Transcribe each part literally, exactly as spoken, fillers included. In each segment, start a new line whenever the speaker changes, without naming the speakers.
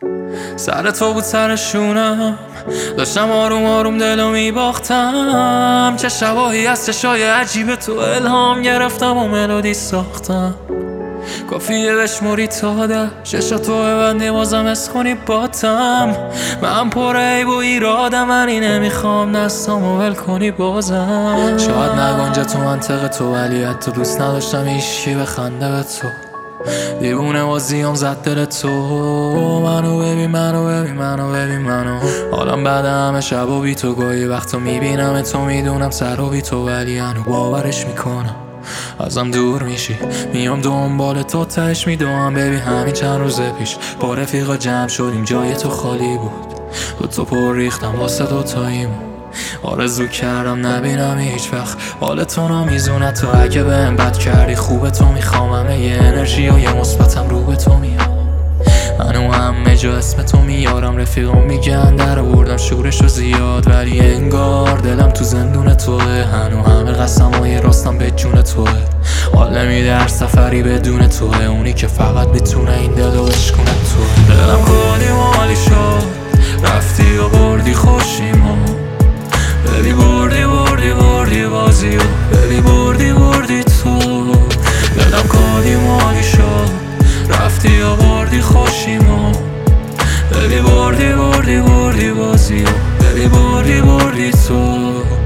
سر تو بود سر شونم، داشتم آروم آروم دلو میباختم. چه شباهی از چشای عجیب تو الهام گرفتم و ملودی ساختم. کافیه بشموری تا ده ششاتو ببندی بازم اس کنی باتم. من پر عیب و ایرادم ولی نمیخوام دستامو ول کنی بازم. شاید نگنجه تو منطق تو ولی حتی دوست نداشتم هیچکی بخنده به تو. دیوونه بازیام زد دل تو. منو ببین منو ببین منو ببین منو حالم بعد همه شب و بی تو گاهی وقتا میبینم تو میدونم سر و بی تو ولی هنو باورش میکنم ازم دور میشی. میام دنبال تو تهش میدونم ببین همین چند روز پیش با رفیقا جمع شدیم جای تو خالی بود. تو تو پر ریختم واسه دوتاییمون. آرزو کردم نبینم هیچ وقت حال تو نمیزونه تو اگه بهم بد کردی خوبه تو میخوام همه یه انرژی و یه مثبتم رو به تو میام. منو همه جا اسم تو میارم رفیقم میگن در آوردم شورشو زیاد ولی انگار دلم تو زندون توه. هنو همه قسمای راستم به جون توه. حال نمیده هر سفری بدون توه. اونی که فقط میتونه این دلو بشکونه توه. دلم کلی مالی شد رفتی و بردی خوشیمو. ببی بردی بردی بردی بازیو ببی بردی بردی تو. دلم کلی مالی شد رفتی و بردی خوشیمو. ببی بردی بردی بردی بازیو ببی بردی بردی تو.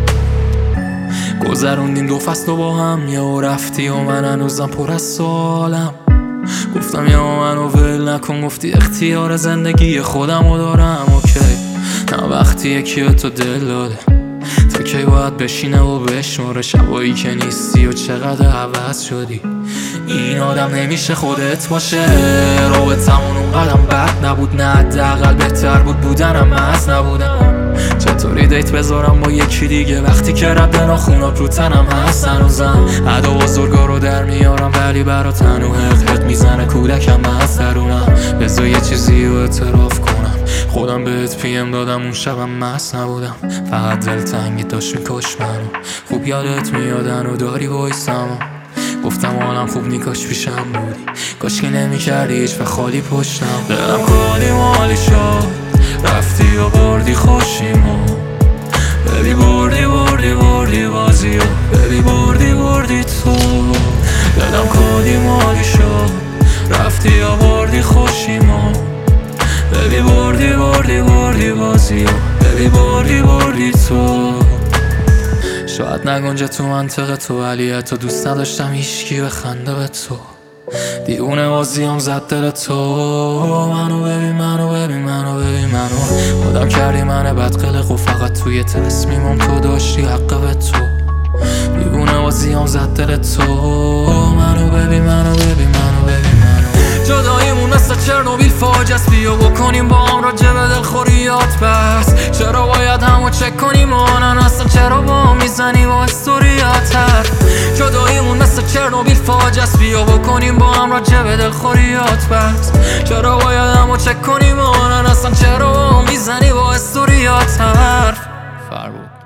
گذروندیم دو فصل با هم یا رفتی و من هنوزم پر از سوالم. گفتم یا منو ول نکن گفتی اختیار زندگی خودمو دارم. اوکی نه وقتی یکی به تو دل داده تا کی باید بشینه و بشماره شبایی که نیستی و چقدر عوض شدی. این آدم نمیشه خودت باشه. رابطمون اون قدم بد نبود نه حداقل بهتر بود بودنم از نبودم. چطوری دیت بذارم با یکی دیگه وقتی که رد ناخونات رو تنم هست هنوزم. ادا بزرگا رو در میارم ولی برا تنو حق حق میزنه کودکم از درونم. بذار یه چیزی رو اعتراف کنم خودم بهت پی ام دادم اون شبم مست نبودم. فقط دلتنگی داشت میکش منو. خوب یادت میادن و داری وایسم. گفتم حالم خوب نی کاش پیشم بودی کاش که نمی کردی هیچ و خالی پشتم. دلم کلی مالی شد رفتی و بردی خوشیمو. ببی بردی بردی بردی بازیو ببی بردی بردی تو. دلم کلی مالی شد رفتی و بردی خوشیمو. ببی بردی بردی بردی بازیو ببی بردی بردی تو. شاید نگنجه تو منطق تو ولی حتی دوست نداشتم هیچکی بخنده به تو. دیوونه بازیام زد دل تو. منو ببین منو ببین منو ببین منو خودم کردی من بدقلق و فقط توی تصمیمم تو داشتی حق به تو. دیوونه بازیام زد دل تو. منو ببین منو ببین منو ببین منو. جداییمون مثل چرنوبیل فاجعه است بیا بکنیم با هم راجع به دلخوریات بس. چرا باید همو چک کنیم آنن اصلا چرا با هم میزنی با استوریات حرف. جداییمون مثل چرنوبیل فاجعه است بیا بکنیم با هم راجع به دلخوریات بس. چرا باید همو چک کنیم آنن اصلا چرا با هم میزنی با استوریات حرف. فربود